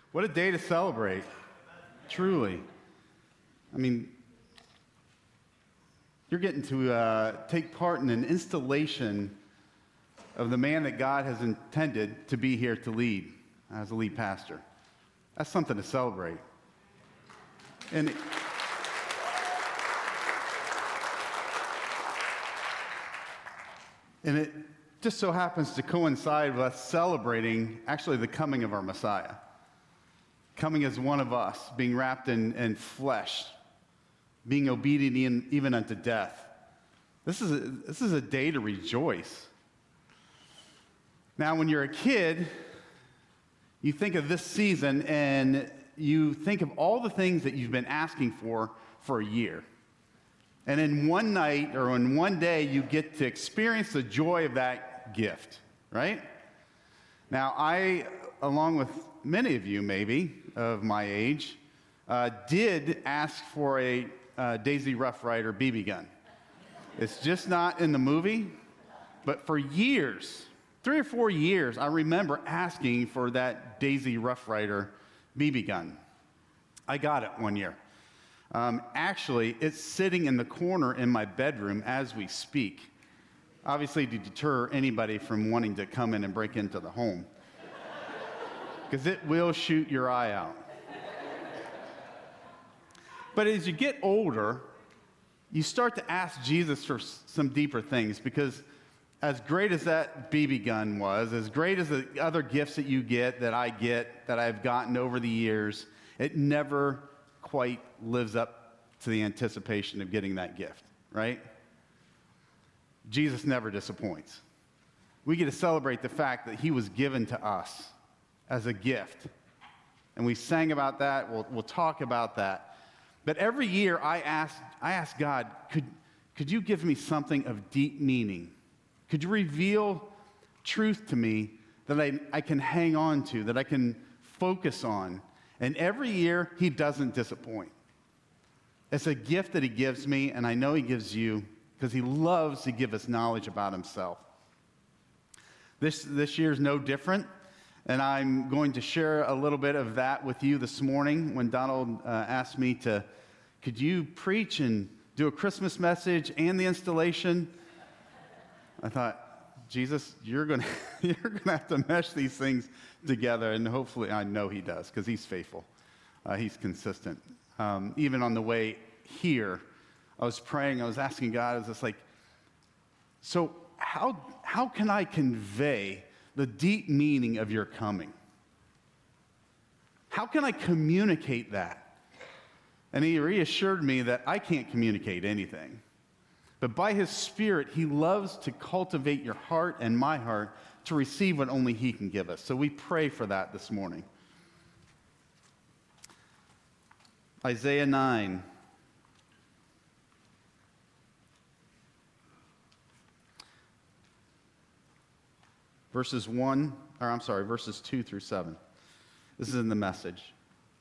What a day to celebrate, truly. I mean, you're getting to take part in an installation of the man that God has intended to be here to lead as a lead pastor. That's something to celebrate. And it just so happens to coincide with us celebrating actually the coming of our Messiah. Coming as one of us, being wrapped in flesh, being obedient even unto death. This is a day to rejoice. Now, when you're a kid, you think of this season and you think of all the things that you've been asking for a year. And in one night or in one day, you get to experience the joy of that gift, right? Now, I, along with many of you maybe of my age, did ask for a Daisy Rough Rider BB gun. It's just not in the movie, but for years, 3 or 4 years, I remember asking for that Daisy Rough Rider BB gun. I got it one year. Actually, it's sitting in the corner in my bedroom as we speak, obviously to deter anybody from wanting to come in and break into the home, because it will shoot your eye out. But as you get older, you start to ask Jesus for some deeper things, because as great as that BB gun was, as great as the other gifts that you get, that I get, that I've gotten over the years, it never quite lives up to the anticipation of getting that gift, right? Jesus never disappoints. We get to celebrate the fact that he was given to us as a gift. And we sang about that. We'll talk about that. But every year I ask God, could you give me something of deep meaning? Could you reveal truth to me that I can hang on to, that I can focus on? And every year, he doesn't disappoint. It's a gift that he gives me, and I know he gives you, because he loves to give us knowledge about himself. This year's no different, and I'm going to share a little bit of that with you this morning when Donald asked me could you preach and do a Christmas message and the installation? I thought, Jesus, you're going to have to mesh these things together, and hopefully, I know he does, because he's faithful. He's consistent. Even on the way here, I was praying, I was asking God, I was just like, so how can I convey the deep meaning of your coming? How can I communicate that? And he reassured me that I can't communicate anything. But by his Spirit, he loves to cultivate your heart and my heart to receive what only he can give us. So we pray for that this morning. Isaiah 9. Verses 2 through 7. This is in the Message.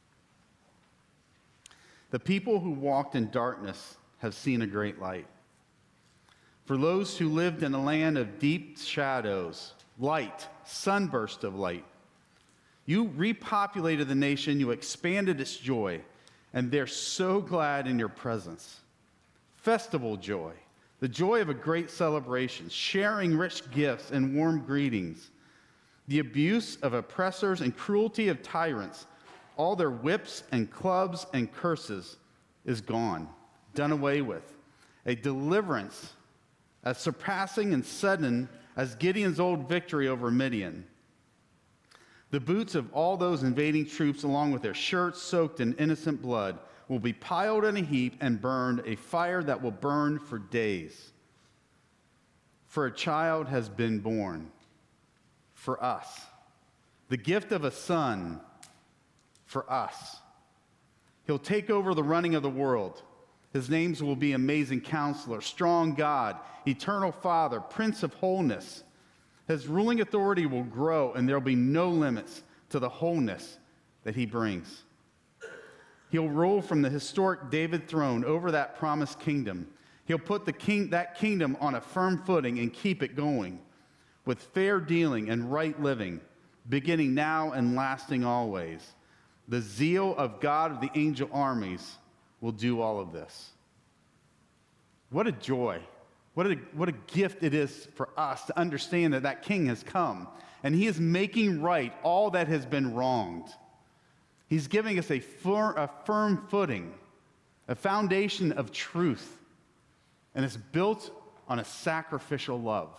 The people who walked in darkness have seen a great light. For those who lived in a land of deep shadows, light, sunburst of light. You repopulated the nation, you expanded its joy, and they're so glad in your presence. Festival joy, the joy of a great celebration, sharing rich gifts and warm greetings. The abuse of oppressors and cruelty of tyrants, all their whips and clubs and curses is gone, done away with. A deliverance as surpassing and sudden as Gideon's old victory over Midian. The boots of all those invading troops, along with their shirts soaked in innocent blood, will be piled in a heap and burned, a fire that will burn for days. For a child has been born for us, the gift of a son for us. He'll take over the running of the world. His names will be Amazing Counselor, Strong God, Eternal Father, Prince of Wholeness. His ruling authority will grow, and there will be no limits to the wholeness that he brings. He'll rule from the historic David throne over that promised kingdom. He'll put that kingdom on a firm footing and keep it going with fair dealing and right living, beginning now and lasting always. The zeal of God of the angel armies will do all of this. What a joy. What a gift it is for us to understand that that king has come, and he is making right all that has been wronged. He's giving us a firm footing, a foundation of truth, and it's built on a sacrificial love.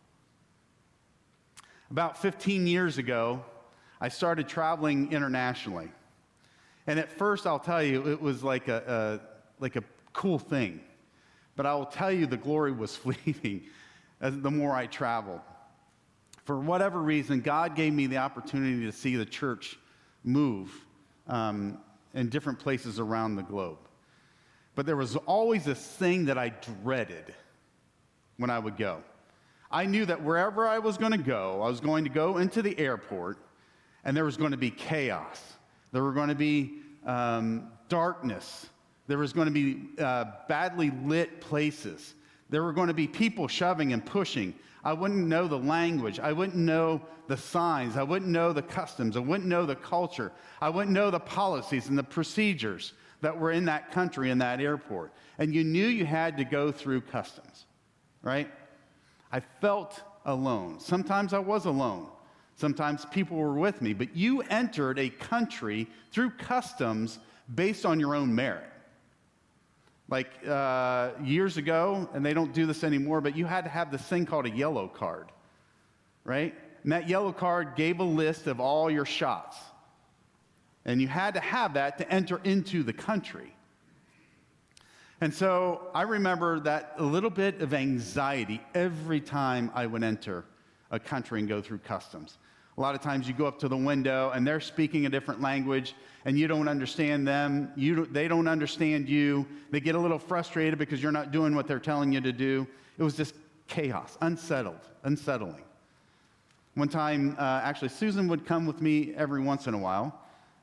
About 15 years ago, I started traveling internationally. And at first, I'll tell you, it was like a cool thing. But I will tell you, the glory was fleeting the more I traveled. For whatever reason, God gave me the opportunity to see the church move in different places around the globe. But there was always this thing that I dreaded when I would go. I knew that wherever I was going to go into the airport, and there was going to be chaos. There were going to be darkness. There was going to be badly lit places. There were going to be people shoving and pushing. I wouldn't know the language. I wouldn't know the signs. I wouldn't know the customs. I wouldn't know the culture. I wouldn't know the policies and the procedures that were in that country, in that airport. And you knew you had to go through customs, right? I felt alone. Sometimes I was alone. Sometimes people were with me. But you entered a country through customs based on your own merit. Like years ago, and they don't do this anymore, but you had to have this thing called a yellow card, right? And that yellow card gave a list of all your shots. And you had to have that to enter into the country. And so I remember that a little bit of anxiety every time I would enter a country and go through customs. A lot of times you go up to the window and they're speaking a different language and you don't understand them. They don't understand you. They get a little frustrated because you're not doing what they're telling you to do. It was just chaos, unsettling. One time, actually, Susan would come with me every once in a while.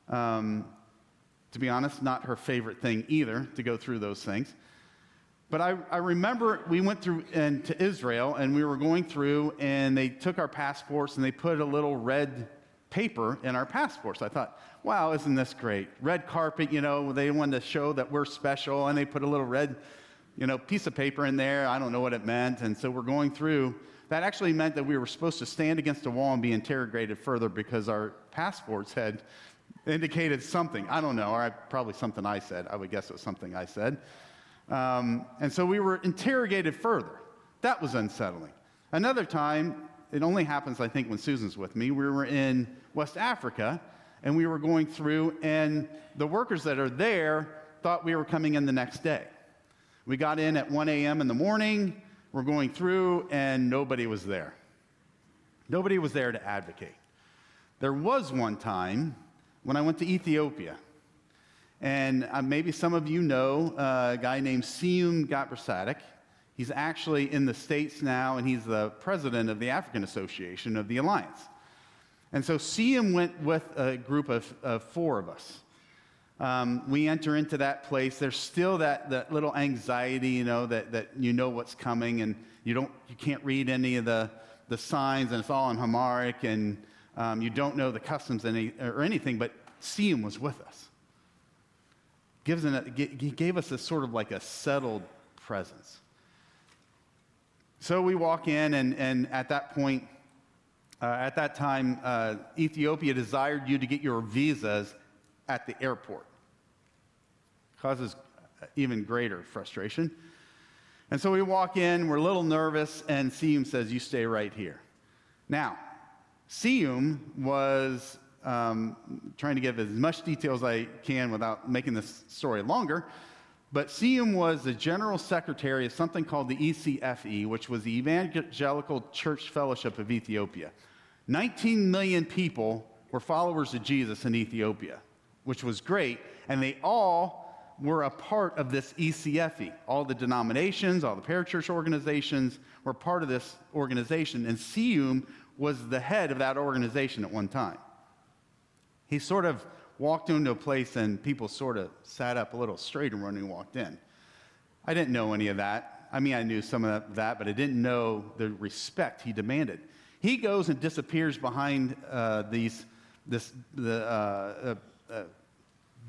To be honest, not her favorite thing either, to go through those things. But I remember we went through to Israel, and we were going through, and they took our passports, and they put a little red paper in our passports. I thought, wow, isn't this great? Red carpet, they wanted to show that we're special, and they put a little red, piece of paper in there. I don't know what it meant, and so we're going through. That actually meant that we were supposed to stand against a wall and be interrogated further because our passports had indicated something. I don't know, or probably something I said. I would guess it was something I said. And so we were interrogated further. That was unsettling. Another time, it only happens, I think, when Susan's with me. We were in West Africa, and we were going through, and the workers that are there thought we were coming in the next day. We got in at 1 a.m. in the morning. We're going through, and nobody was there. Nobody was there to advocate. There was one time when I went to Ethiopia. And maybe some of you know a guy named Siyum Gabrisadek. He's actually in the States now, and he's the president of the African Association of the Alliance. And so Siyum went with a group of four of us. We enter into that place. There's still that little anxiety, that you know what's coming, and you can't read any of the signs, and it's all in Amharic, and you don't know the customs or anything, but Siyum was with us. He gave us a sort of like a settled presence. So we walk in, and at that point, at that time, Ethiopia desired you to get your visas at the airport. Causes even greater frustration. And so we walk in, we're a little nervous, and Siyum says, "You stay right here." Now, Siyum was trying to give as much detail as I can without making this story longer, but Siyum was the general secretary of something called the ECFE, which was the Evangelical Church Fellowship of Ethiopia. 19 million people were followers of Jesus in Ethiopia, which was great, and they all were a part of this ECFE. All the denominations, all the parachurch organizations were part of this organization, and Siyum was the head of that organization at one time. He sort of walked into a place and people sort of sat up a little straighter when he walked in. I didn't know any of that. I mean, I knew some of that, but I didn't know the respect he demanded. He goes and disappears behind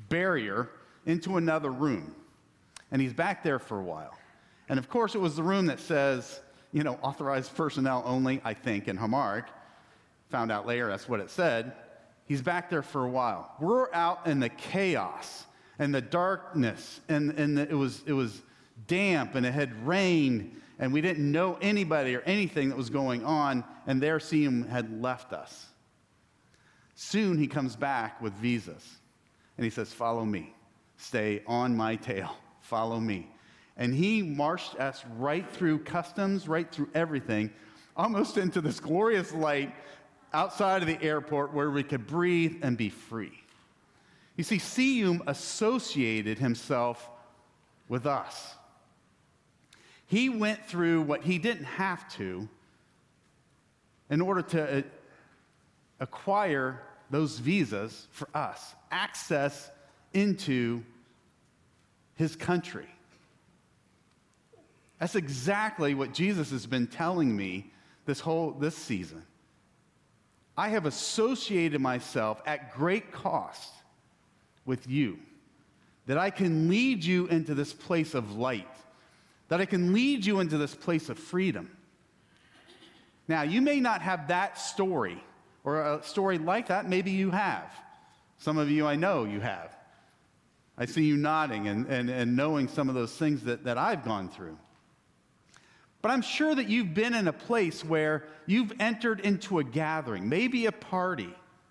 barrier into another room. And he's back there for a while. And of course, it was the room that says, authorized personnel only, I think, in Amharic. Found out later that's what it said. He's back there for a while. We're out in the chaos and the darkness, and it was damp, and it had rained, and we didn't know anybody or anything that was going on, and there Siyum had left us. Soon he comes back with visas, and he says, follow me. Stay on my tail. Follow me. And he marched us right through customs, right through everything, almost into this glorious light outside of the airport where we could breathe and be free. You see, Siyum associated himself with us. He went through what he didn't have to in order to acquire those visas for us, access into his country. That's exactly what Jesus has been telling me this season. I have associated myself at great cost with you, that I can lead you into this place of light, that I can lead you into this place of freedom. Now, you may not have that story, or a story like that. Maybe you have. Some of you I know you have. I see you nodding and knowing some of those things that I've gone through. But I'm sure that you've been in a place where you've entered into a gathering, maybe a party.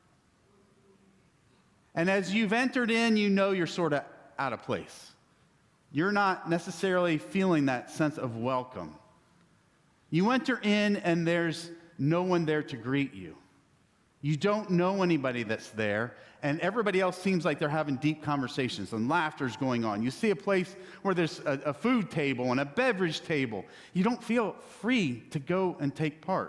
And as you've entered in, you're sort of out of place. You're not necessarily feeling that sense of welcome. You enter in and there's no one there to greet you. You don't know anybody that's there, and everybody else seems like they're having deep conversations and laughter's going on. You see a place where there's a food table and a beverage table. You don't feel free to go and take part.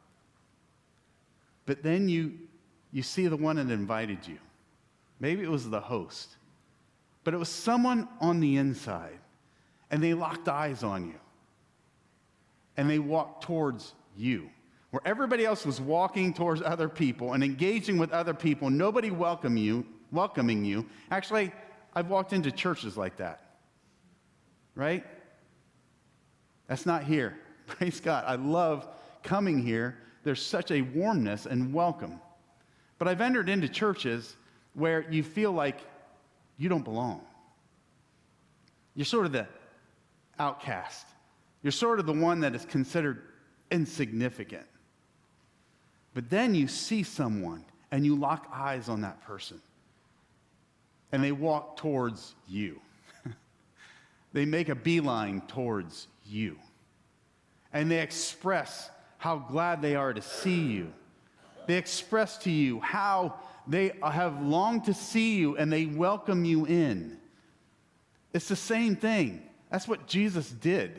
But then you see the one that invited you. Maybe it was the host, but it was someone on the inside, and they locked eyes on you, and they walked towards you. Where everybody else was walking towards other people and engaging with other people, nobody welcoming you. Actually, I've walked into churches like that, right? That's not here. Praise God. I love coming here. There's such a warmness and welcome. But I've entered into churches where you feel like you don't belong. You're sort of the outcast. You're sort of the one that is considered insignificant. But then you see someone and you lock eyes on that person and they walk towards you. They make a beeline towards you. And they express how glad they are to see you. They express to you how they have longed to see you, and they welcome you in. It's the same thing. That's what Jesus did.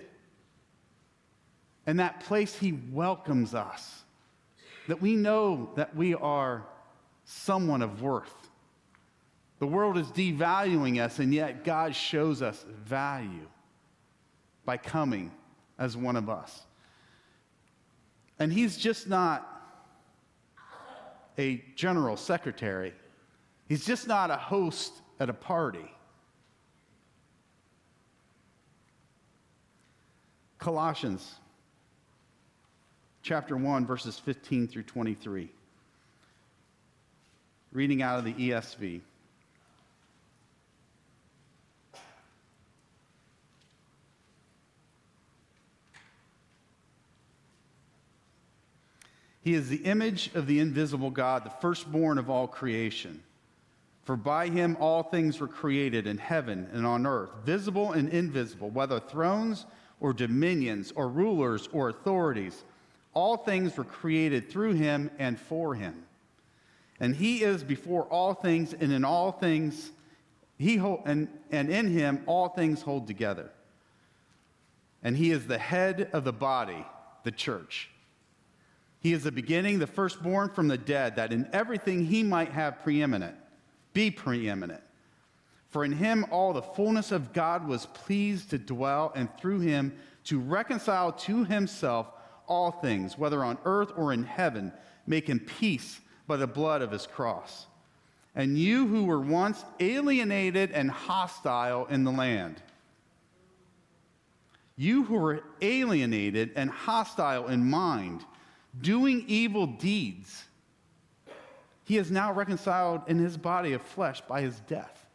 In that place, he welcomes us. That we know that we are someone of worth. The world is devaluing us, and yet God shows us value by coming as one of us. And he's just not a general secretary. He's just not a host at a party. Colossians chapter 1, verses 15 through 23. Reading out of the ESV. He is the image of the invisible God, the firstborn of all creation. For by him all things were created in heaven and on earth, visible and invisible, whether thrones or dominions or rulers or authorities. All things were created through him and for him. And he is before all things, and in all things and in him all things hold together. And he is the head of the body, the church. He is the beginning, the firstborn from the dead, that in everything he might have be preeminent. For in him all the fullness of God was pleased to dwell, and through him to reconcile to himself all things, whether on earth or in heaven, making peace by the blood of his cross. and you who were once alienated and hostile in the land. You who were alienated and hostile in mind, doing evil deeds, he is now reconciled in his body of flesh by his death,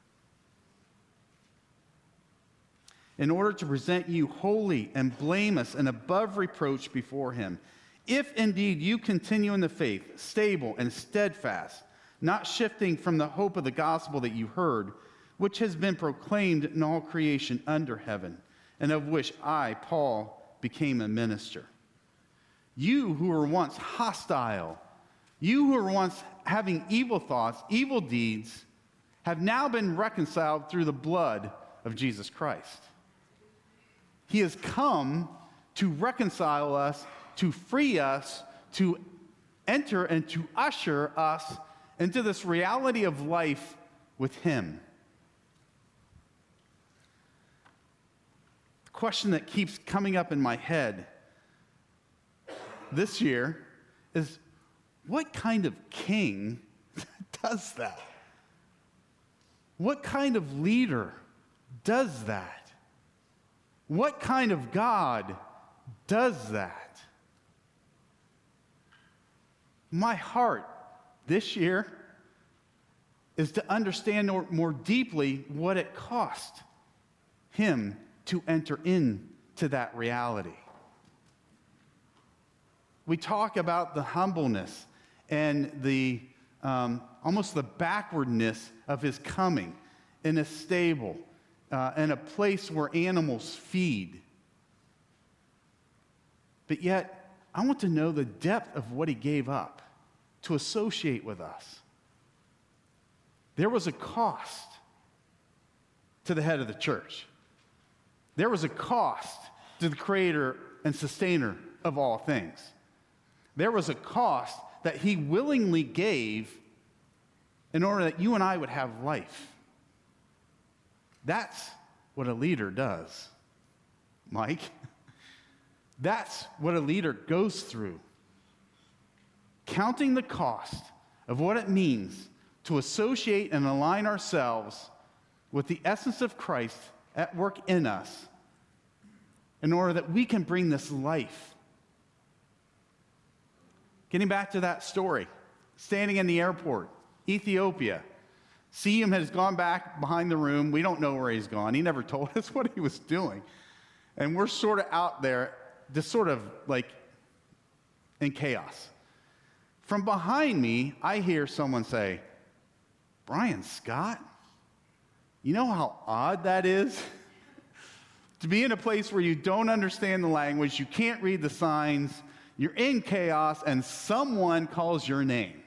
in order to present you holy and blameless and above reproach before him. If indeed you continue in the faith, stable and steadfast, not shifting from the hope of the gospel that you heard, which has been proclaimed in all creation under heaven, and of which I, Paul, became a minister. You who were once hostile, you who were once having evil thoughts, evil deeds, have now been reconciled through the blood of Jesus Christ. He has come to reconcile us, to free us, to enter and to usher us into this reality of life with him. The question that keeps coming up in my head this year is, what kind of king does that? What kind of leader does that? What kind of God does that? My heart this year is to understand more deeply what it cost him to enter into that reality. We talk about the humbleness and the almost the backwardness of his coming in a stable, in a place where animals feed. But yet, I want to know the depth of what he gave up to associate with us. There was a cost to the head of the church. There was a cost to the creator and sustainer of all things. There was a cost that he willingly gave in order that you and I would have life. That's what a leader does, Mike. That's what a leader goes through. Counting the cost of what it means to associate and align ourselves with the essence of Christ at work in us in order that we can bring this life. Getting back to that story, standing in the airport, Ethiopia. Siyum has gone back behind the room. We don't know where he's gone. He never told us what he was doing. And we're sort of out there, just sort of like in chaos. From behind me, I hear someone say, "Brian Scott? You know how odd that is? To be in a place where you don't understand the language, you can't read the signs, you're in chaos, and someone calls your name."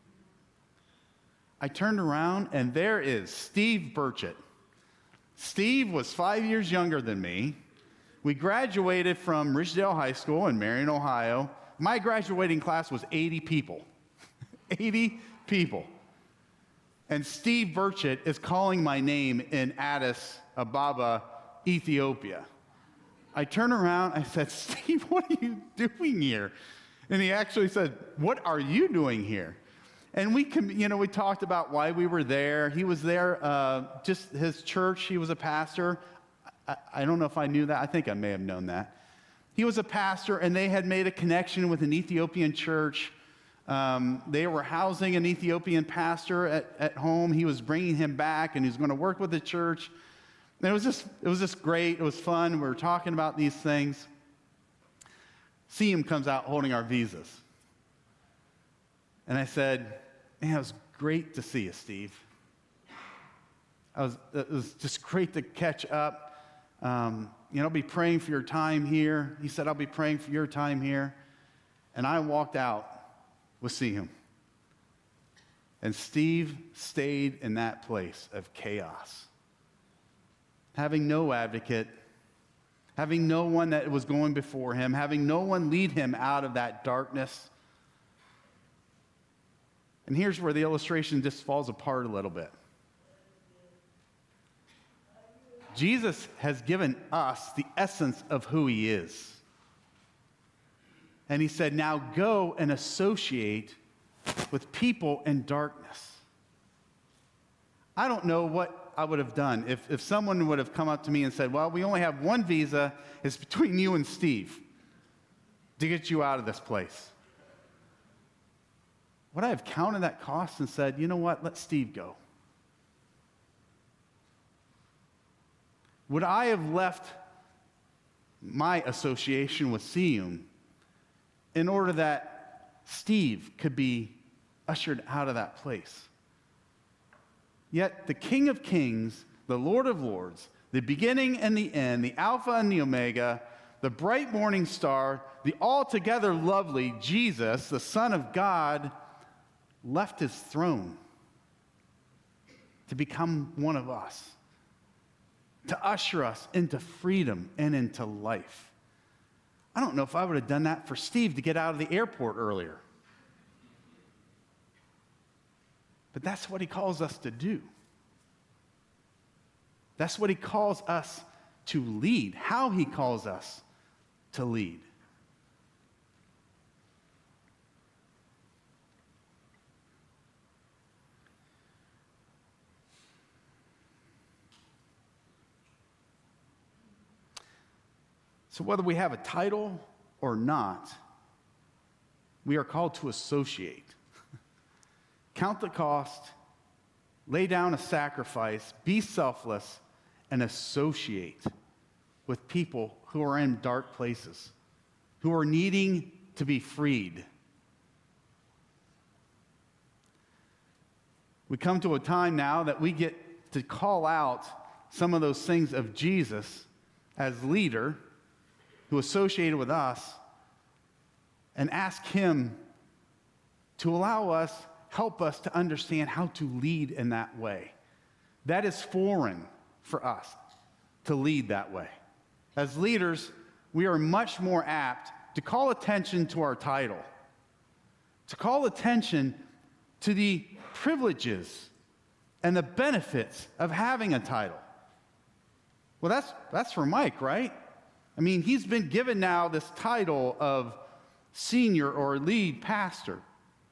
I turned around, and there is Steve Burchett. Steve was 5 years younger than me. We graduated from Ridgedale High School in Marion, Ohio. My graduating class was 80 people. 80 people. And Steve Burchett is calling my name in Addis Ababa, Ethiopia. I turn around, I said, "Steve, what are you doing here?" And he actually said, "What are you doing here?" And we talked about why we were there. He was there, just his church. He was a pastor. I don't know if I knew that. I think I may have known that. He was a pastor, and they had made a connection with an Ethiopian church. They were housing an Ethiopian pastor at home. He was bringing him back, and he was going to work with the church. And it was just great. It was fun. We were talking about these things. Siyum comes out holding our visas. And I said, "Man, it was great to see you, Steve. It was just great to catch up. I'll be praying for your time here." He said, "I'll be praying for your time here." And I walked out with Siyum. And Steve stayed in that place of chaos, having no advocate, having no one that was going before him, having no one lead him out of that darkness. And here's where the illustration just falls apart a little bit. Jesus has given us the essence of who he is. And he said, "Now go and associate with people in darkness." I don't know what I would have done if someone would have come up to me and said, well, we only have one visa. It's between you and Steve to get you out of this place. Would I have counted that cost and said, you know what, let Steve go? Would I have left my association with Seum in order that Steve could be ushered out of that place? Yet the King of Kings, the Lord of Lords, the beginning and the end, the Alpha and the Omega, the bright morning star, the altogether lovely Jesus, the Son of God, left his throne to become one of us, to usher us into freedom and into life. I don't know if I would have done that for Steve to get out of the airport earlier. But that's what he calls us to do. That's what he calls us to lead, how he calls us to lead. So whether we have a title or not, we are called to associate. Count the cost, lay down a sacrifice, be selfless, and associate with people who are in dark places, who are needing to be freed. We come to a time now that we get to call out some of those things of Jesus as leader who associated with us and ask him to allow us, help us to understand how to lead in that way. That is foreign for us to lead that way. As leaders, we are much more apt to call attention to our title, to call attention to the privileges and the benefits of having a title. Well, that's for Mike, right? I mean, he's been given now this title of senior or lead pastor.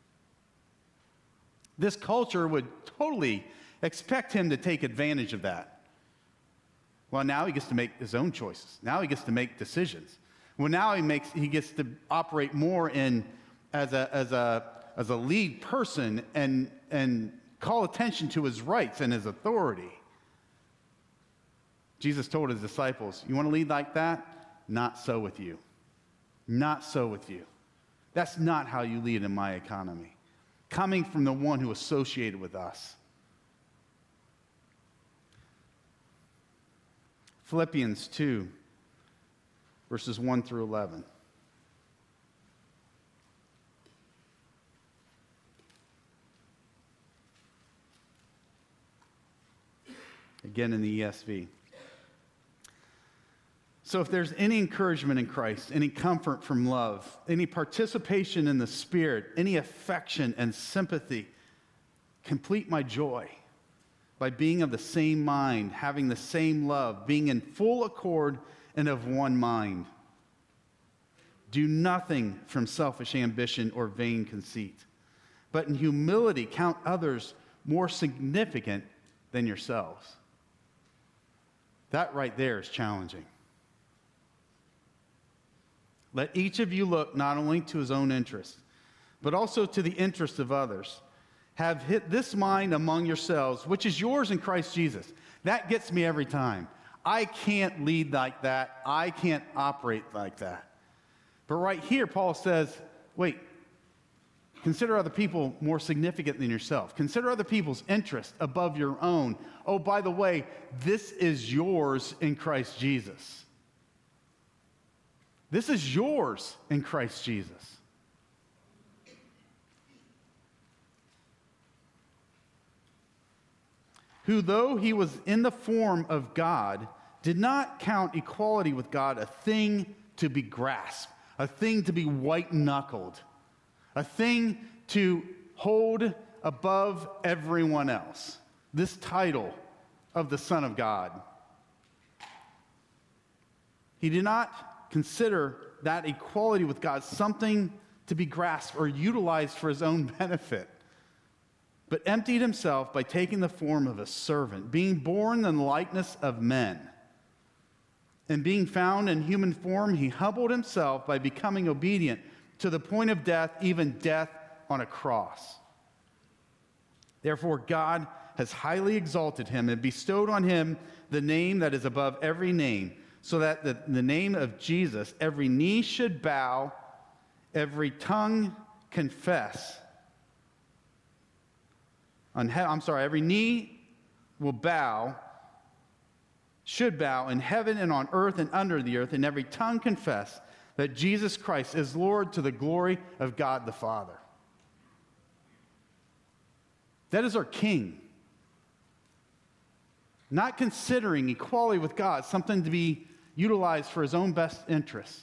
This culture would totally expect him to take advantage of that. Well, now he gets to make his own choices. Now he gets to make decisions. Well, now he gets to operate more in as a lead person and call attention to his rights and his authority. Jesus told his disciples, you want to lead like that? Not so with you. Not so with you. That's not how you lead in my economy. Coming from the one who associated with us. Philippians 2, verses 1 through 11. Again in the ESV. So if there's any encouragement in Christ, any comfort from love, any participation in the Spirit, any affection and sympathy, complete my joy by being of the same mind, having the same love, being in full accord and of one mind. Do nothing from selfish ambition or vain conceit, but in humility count others more significant than yourselves. That right there is challenging. Let each of you look not only to his own interest, but also to the interest of others. Have this mind among yourselves, which is yours in Christ Jesus. That gets me every time. I can't lead like that. I can't operate like that. But right here, Paul says, wait, consider other people more significant than yourself. Consider other people's interest above your own. Oh, by the way, this is yours in Christ Jesus. This is yours in Christ Jesus. Who, though he was in the form of God, did not count equality with God a thing to be grasped, a thing to be white-knuckled, a thing to hold above everyone else. This title of the Son of God. He did not consider that equality with God something to be grasped or utilized for his own benefit. but emptied himself by taking the form of a servant, being born in the likeness of men. And being found in human form, he humbled himself by becoming obedient to the point of death, even death on a cross. Therefore, God has highly exalted him and bestowed on him the name that is above every name, so that the name of Jesus, every knee should bow, every tongue confess. Every knee will bow, should bow in heaven and on earth and under the earth, and every tongue confess that Jesus Christ is Lord, to the glory of God the Father. That is our King. Not considering equality with God something to be utilized for his own best interest.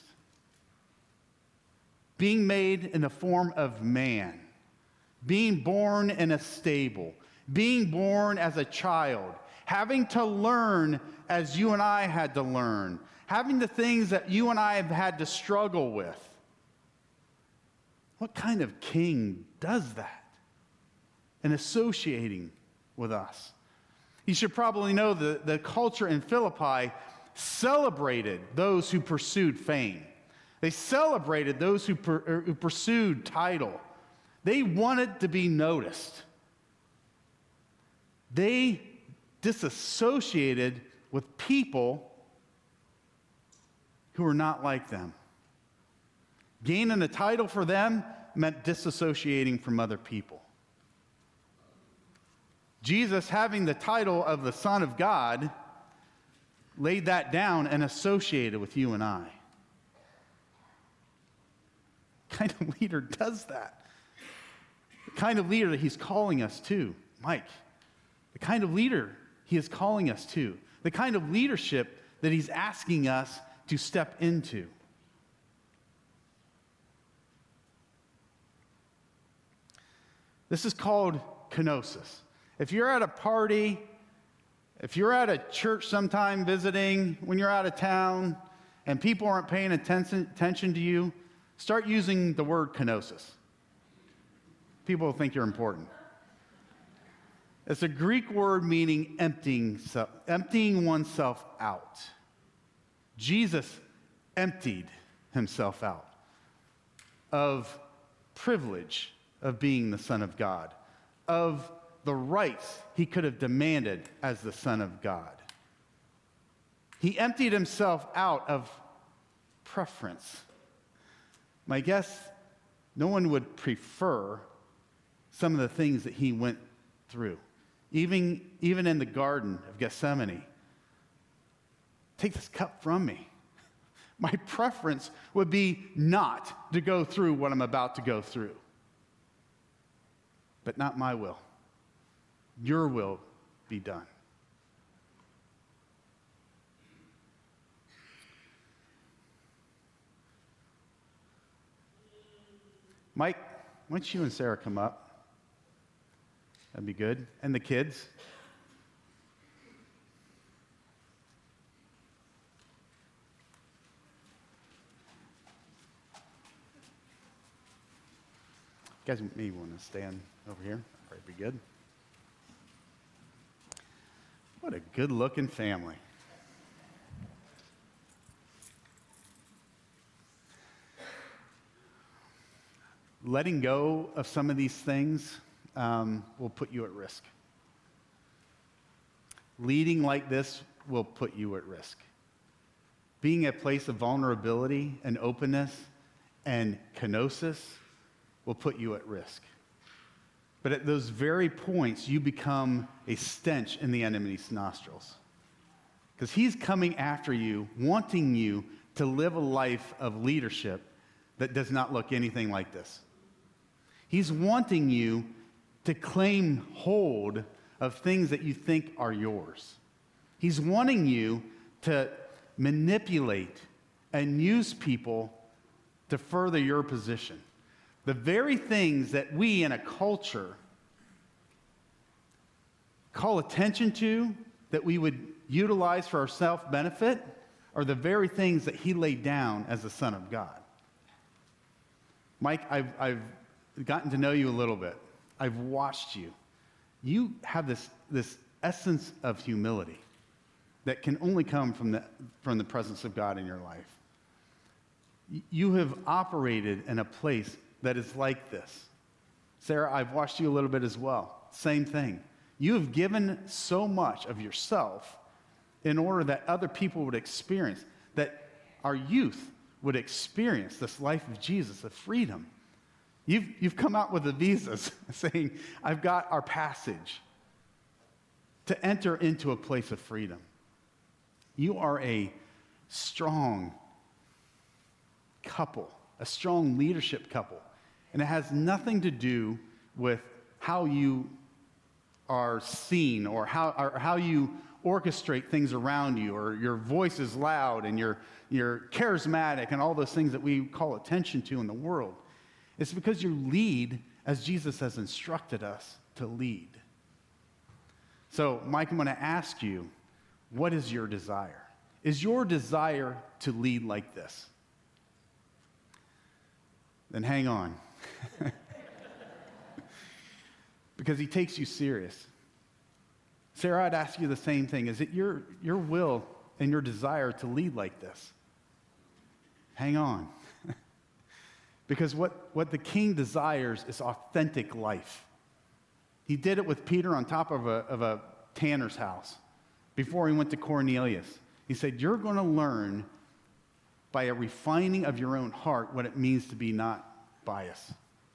Being made in the form of man. Being born in a stable. Being born as a child. Having to learn as you and I had to learn. Having the things that you and I have had to struggle with. What kind of king does that? And associating with us. You should probably know the culture in Philippi celebrated those who pursued fame. They celebrated those who pursued title. They wanted to be noticed. They disassociated with people who were not like them. Gaining a title for them meant disassociating from other people. Jesus, having the title of the Son of God, laid that down and associated with you and I. What kind of leader does that? The kind of leader that he's calling us to, Mike. The kind of leader he is calling us to. The kind of leadership that he's asking us to step into. This is called kenosis. If you're at a party, if you're at a church sometime visiting, when you're out of town, and people aren't paying attention to you, start using the word kenosis. People will think you're important. It's a Greek word meaning emptying oneself out. Jesus emptied himself out of privilege of being the Son of God, of the rights he could have demanded as the Son of God. He emptied himself out of preference. My guess, no one would prefer some of the things that he went through. Even in the Garden of Gethsemane. Take this cup from me. My preference would be not to go through what I'm about to go through. But not my will. Your will be done. Mike, why don't you and Sarah come up? That'd be good. And the kids. You guys maybe want to stand over here. That'd be good. What a good-looking family. Letting go of some of these things will put you at risk. Leading like this will put you at risk. Being a place of vulnerability and openness and kenosis will put you at risk. But at those very points, you become a stench in the enemy's nostrils. Because he's coming after you, wanting you to live a life of leadership that does not look anything like this. He's wanting you to claim hold of things that you think are yours. He's wanting you to manipulate and use people to further your position. The very things that we in a culture call attention to, that we would utilize for our self-benefit, are the very things that he laid down as the Son of God. Mike, I've gotten to know you a little bit. I've watched you. you have this essence of humility that can only come from the presence of God in your life. You have operated in a place that is like this. Sarah, I've watched you a little bit as well. Same thing. You have given so much of yourself in order that other people would experience, that our youth would experience this life of Jesus, of freedom. You've come out with the visas saying, I've got our passage to enter into a place of freedom. You are a strong couple, a strong leadership couple. And it has nothing to do with how you are seen or how you orchestrate things around you, or your voice is loud and you're charismatic and all those things that we call attention to in the world. It's because you lead as Jesus has instructed us to lead. So, Mike, I'm going to ask you, what is your desire? Is your desire to lead like this? Then hang on. Because he takes you serious. Sarah, I'd ask you the same thing. Is it your will and your desire to lead like this? Hang on. Because what the king desires is authentic life. He did it with Peter on top of a tanner's house before he went to Cornelius. He said, you're going to learn by a refining of your own heart what it means to be not biased.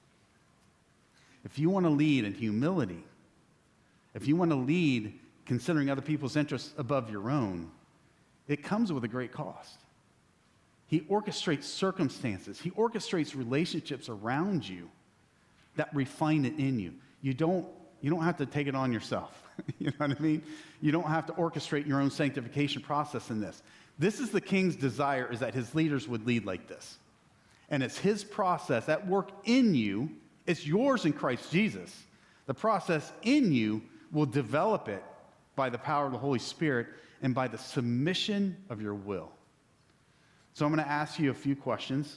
If you want to lead in humility, if you want to lead considering other people's interests above your own, it comes with a great cost. He orchestrates circumstances. He orchestrates relationships around you that refine it in you. You don't have to take it on yourself. You know what I mean? You don't have to orchestrate your own sanctification process in this. This is the king's desire, is that his leaders would lead like this. And it's his process at work in you. It's yours in Christ Jesus. The process in you will develop it by the power of the Holy Spirit and by the submission of your will. So I'm going to ask you a few questions.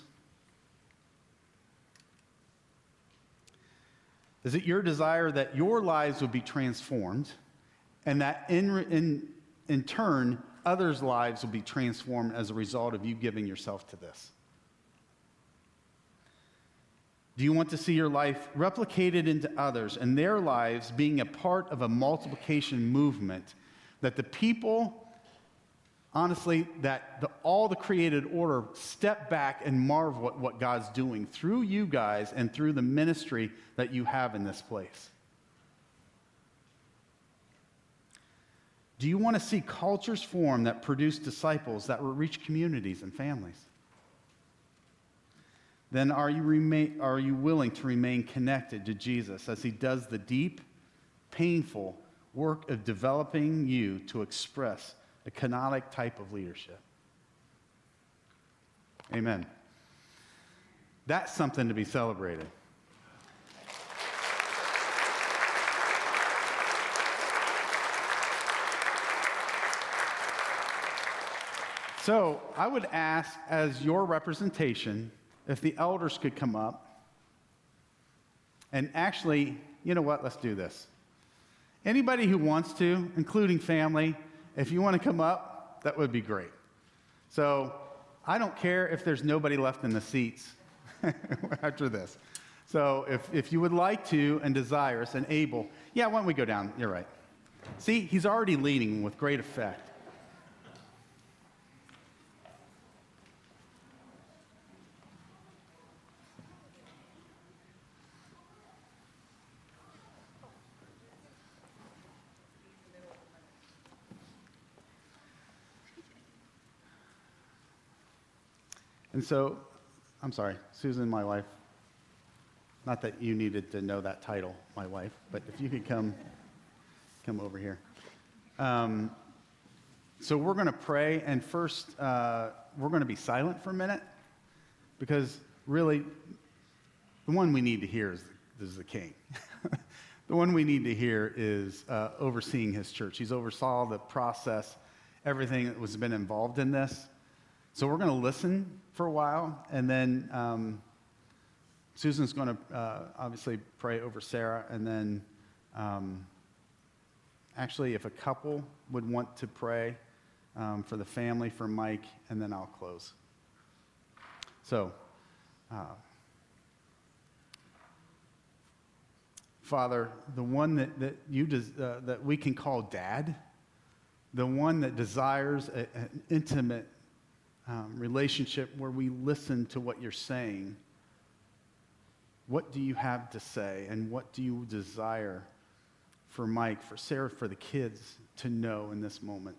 Is it your desire that your lives would be transformed and that in turn, others' lives will be transformed as a result of you giving yourself to this? Do you want to see your life replicated into others and their lives being a part of a multiplication movement that the people, honestly, that all the created order step back and marvel at what God's doing through you guys and through the ministry that you have in this place? Do you want to see cultures form that produce disciples that will reach communities and families? Then are you willing to remain connected to Jesus as he does the deep, painful work of developing you to express a kenotic type of leadership? Amen. That's something to be celebrated. So I would ask, as your representation, if the elders could come up. And actually, you know what? Let's do this. Anybody who wants to, including family, if you want to come up, that would be great. So I don't care if there's nobody left in the seats after this. So if you would like to and desirous and able, yeah, why don't we go down? You're right. See, he's already leading with great effect. And so, I'm sorry, Susan, my wife, not that you needed to know that title, my wife, but if you could come over here. So we're going to pray, and first, we're going to be silent for a minute, because really, the one we need to hear is the king. The one we need to hear is overseeing his church. He's oversaw the process, everything that was been involved in this. So we're going to listen for a while, and then Susan's going to obviously pray over Sarah, and then Actually, if a couple would want to pray for the family, for Mike, and then I'll close. So, Father, the one that we can call Dad, the one that desires an intimate relationship where we listen to what you're saying, what do you have to say, and what do you desire for Mike, for Sarah, for the kids to know in this moment?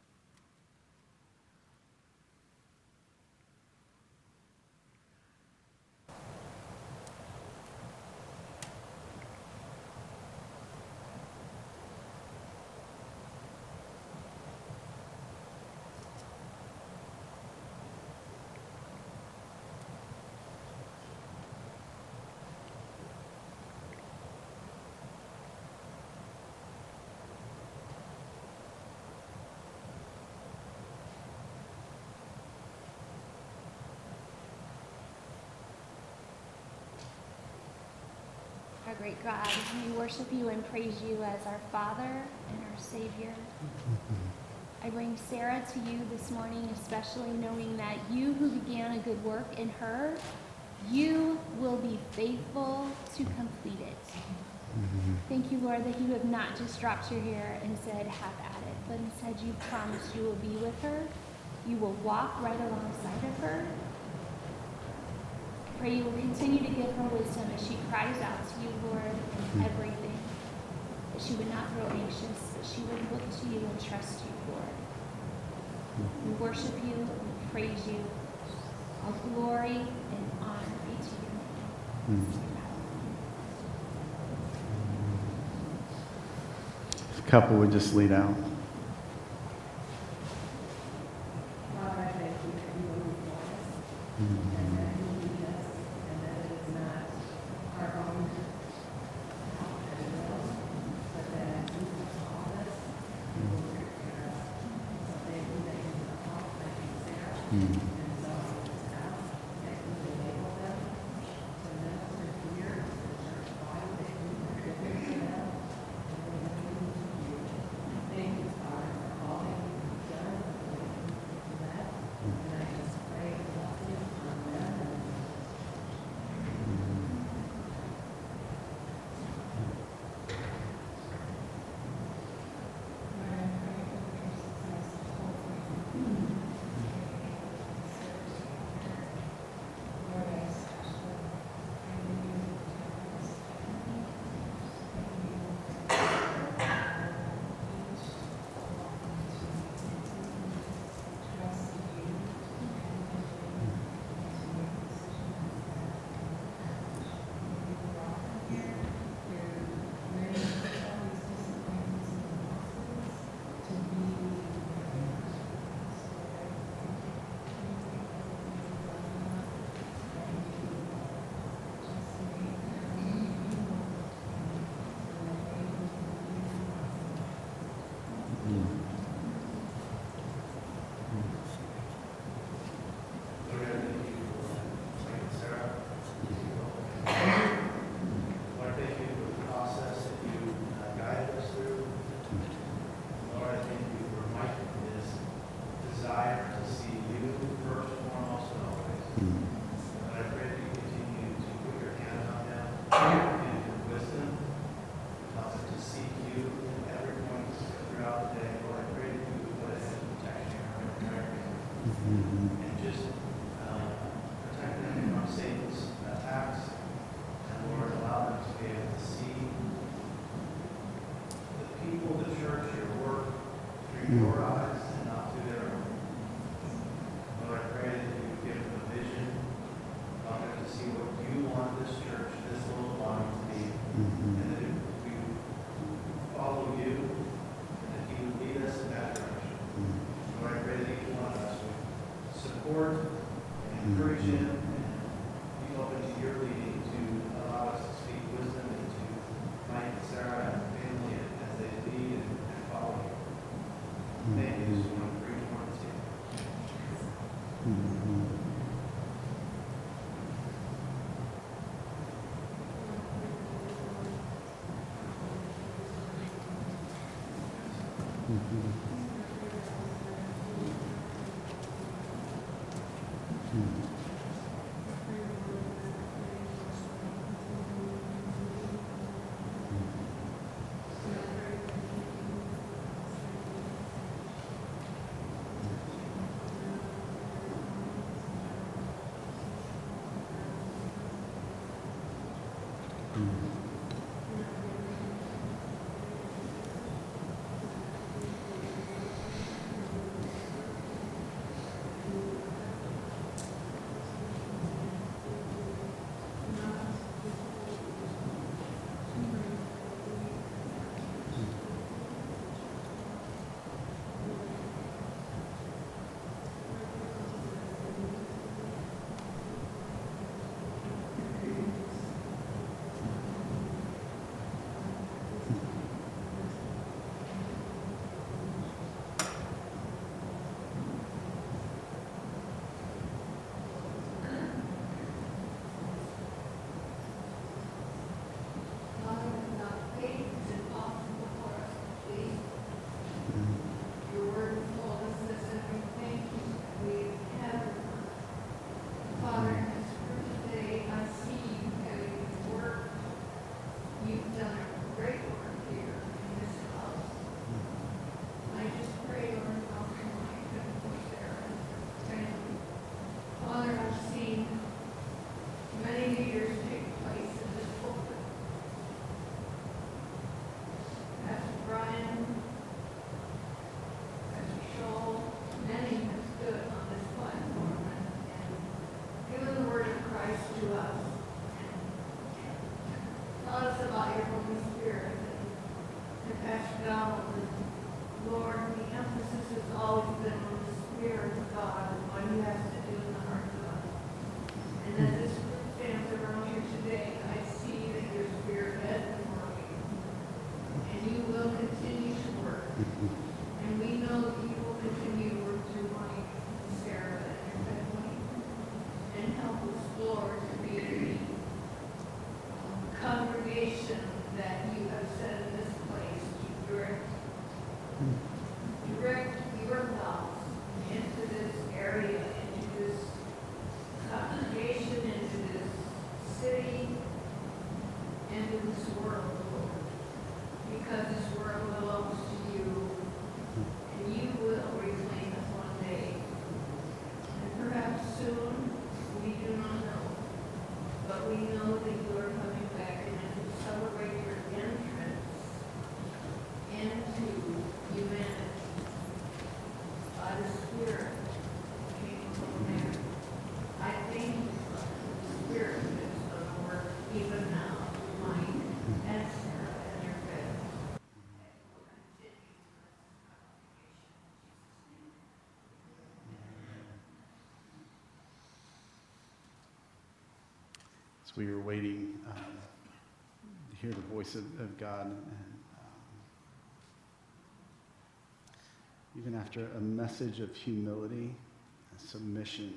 Our great God, we worship you and praise you as our Father and our Savior. I bring Sarah to you this morning, especially knowing that you who began a good work in her, you will be faithful to complete it. Thank you, Lord, that you have not just dropped your hair and said, have at it, but instead you promised you will be with her. You will walk right alongside of her. Pray you will continue to give her wisdom as she cries out to you, Lord, in everything. That she would not grow anxious, but she would look to you and trust you, Lord. We worship you, we praise you. All glory and honor be to you. If a couple would just lead out. Father, I thank you that you are with us, and that you lead us, and that it is not our own help and will, but that as you have called us, you will prepare us. So thank you that you have helped my Sarah, and so ask that you enable them to live to hear the church body that you have given to them, and they have given to you. Thank you, Father, for all that you have done, and what you have led, and I just pray a blessing on them. Lord, thank you for the process that you guided us through. Lord, I thank you for Mike and his desire to see you first, foremost, and always. Lord, I pray that you continue to put your hand on them and your wisdom. Help them to seek you at every point throughout the day. Lord, I pray that you would put a hedge of protection around their and just protect them from Satan's attacks. And Lord, allow them to be able to see the people, the church, your work through your eyes and not through their own. Lord, I pray that you would give them a vision, allow them to see what you want this church, this little body to be, and that if we follow you, and that you would lead us in that direction. Lord, I pray that each one of us would support and encourage him and be open to your leading to allow us to speak wisdom into Mike and Sarah and the family as they lead and follow you. Thank you. Just want to preach one to you. As we were waiting to hear the voice of God, and even after a message of humility and submission,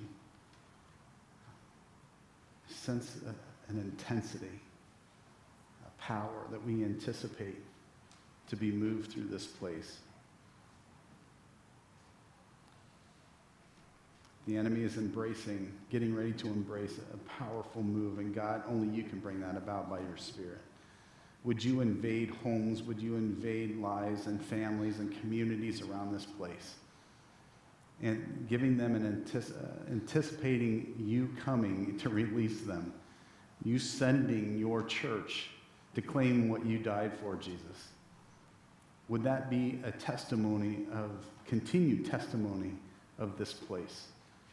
sense an intensity, a power that we anticipate to be moved through this place. The enemy is getting ready to embrace a powerful move, and God, only you can bring that about by your Spirit. Would you invade homes? Would you invade lives and families and communities around this place? And giving them anticipating you coming to release them, you sending your church to claim what you died for, Jesus. Would that be a continued testimony of this place?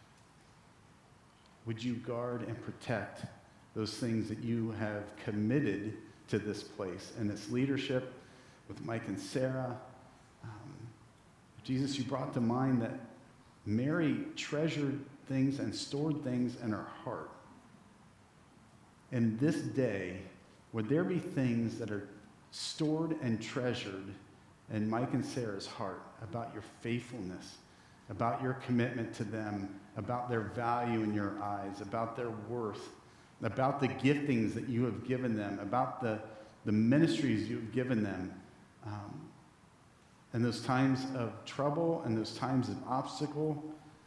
Would you guard and protect those things that you have committed to this place and its leadership with Mike and Sarah? Jesus, you brought to mind that Mary treasured things and stored things in her heart. And this day, would there be things that are stored and treasured in Mike and Sarah's heart about your faithfulness, about your commitment to them, about their value in your eyes, about their worth, about the giftings that you have given them, about the ministries you have given them? in those times of trouble and those times of obstacle,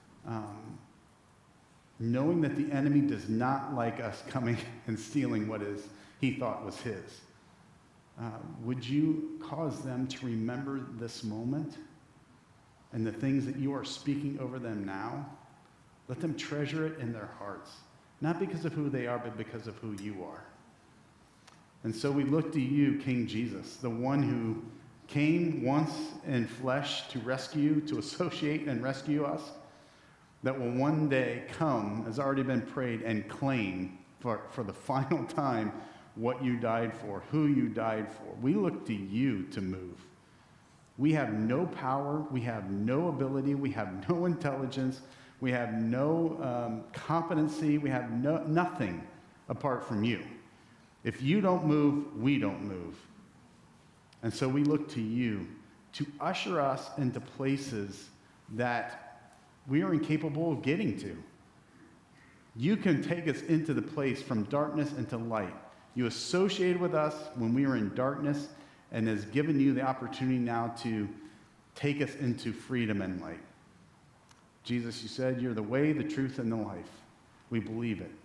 knowing that the enemy does not like us coming and stealing what he thought was his. Would you cause them to remember this moment and the things that you are speaking over them now? Let them treasure it in their hearts, not because of who they are, but because of who you are. And so we look to you, King Jesus, the one who came once in flesh to rescue, to associate and rescue us, that will one day come, has already been prayed, and claim for the final time what you died for, who you died for. We look to you to move. We have no power, we have no ability, we have no intelligence, we have no competency, we have nothing apart from you. If you don't move, we don't move. And so we look to you to usher us into places that we are incapable of getting to. You can take us into the place from darkness into light. You associated with us when we were in darkness and has given you the opportunity now to take us into freedom and light. Jesus, you said you're the way, the truth, and the life. We believe it.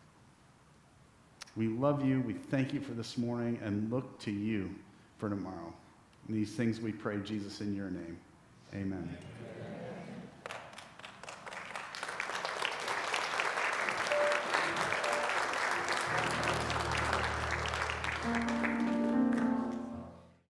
We love you. We thank you for this morning and look to you for tomorrow. And these things we pray, Jesus, in your name. Amen.